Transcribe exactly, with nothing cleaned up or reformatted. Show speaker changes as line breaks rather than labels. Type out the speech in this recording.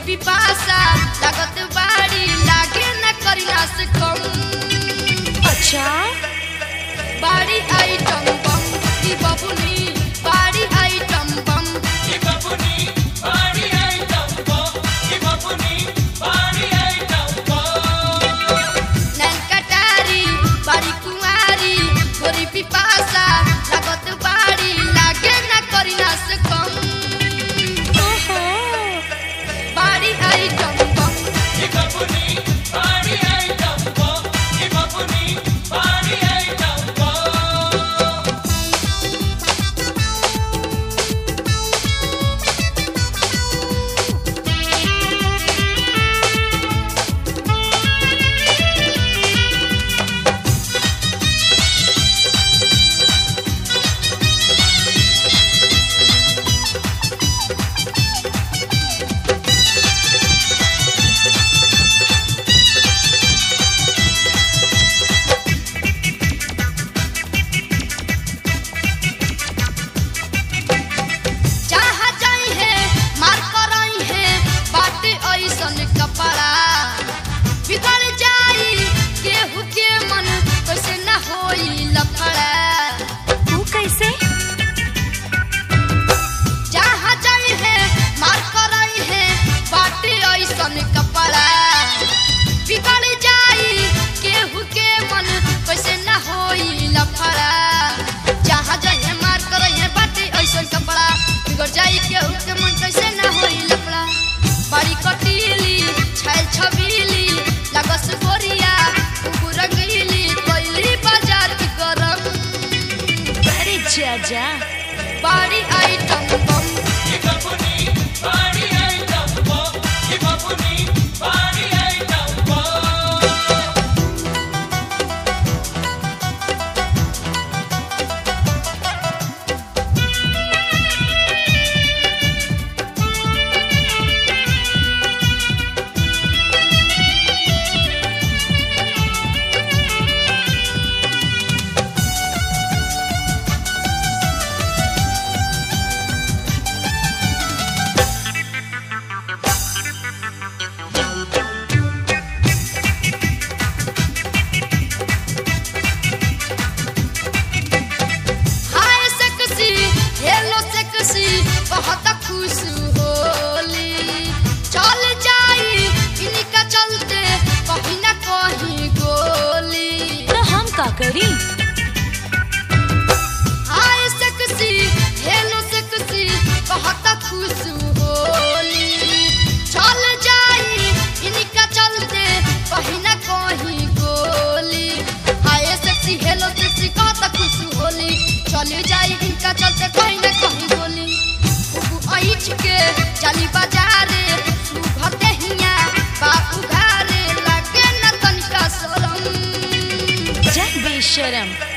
पिपासा लागत बाड़ी लागे न करिला से कम।
अच्छा
बाड़ी आइटम बम की बबुनी बाड़ी आइटम बम
की बबुनी बाड़ी आइटम बम की बबुनी बाड़ी आइटम बम।
नैन कटारी बाड़ी कुंवारी गोरी पिपासा लागत बाड़ी लागे न करिला से कम। बाड़ी आइटम बम
की बबुनी बाड़ी आइटम बम की बबुनी बाड़ी आइटम बम।
जहाँ जाई है मार करई है बाटे ऐसन कपड़ा बिगड़ जाई केहू के मन कैसे न होई लफड़ा।
तू कैसे?
जहाँ जाई है मार करई है बाटे ऐसन कपड़ा बिगड़ जाई केहू के मन कैसे न होई लफड़ा। जहाँ जाई है मार करई है बाटे ऐसन कपड़ा बिगड़ जाई केहू के मन कैसे न होई लफड़ा। बड़ी कटीली छैल छबीली लगस गोरिया रंगीली कोयली बाजार की गरम।
अरे जा जा
बाड़ी आइटम बम
की बबुनी बाड़ी आइटम बम की बबुनी बाड़ी item bomb.
Hi sexy hello sexy बहुत खुश होली चल जाई इनका चलते कहीं न कहीं गोली।
तो हम का करी?
हाय सेक्सी हेलो सेक्सी बहुत खुश होली चल जाई इनका चलते कहीं न कहीं गोली। हाय सेक्सी हेलो सेक्सी बहुत खुश होली चल जाई इनका चलते कहीं न कहीं गोली। खूब ऐठ के चली बाजारे सुबह दहिया बापू घरे लगे न तनिका शरम।
जा बेशरम।